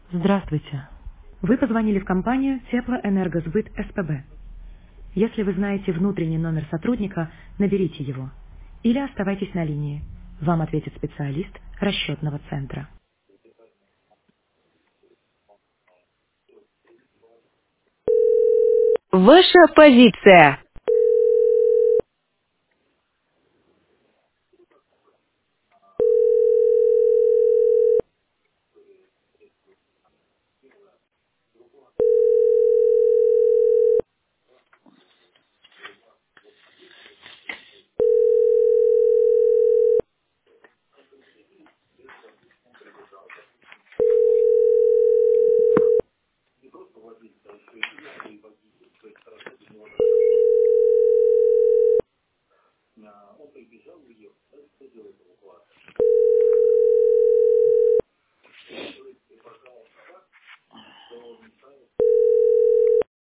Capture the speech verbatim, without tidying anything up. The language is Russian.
Здравствуйте. Вы позвонили в компанию Теплоэнергосбыт СПБ. Если вы знаете внутренний номер сотрудника, наберите его. Или оставайтесь на линии. Вам ответит специалист расчетного центра. Ваша позиция.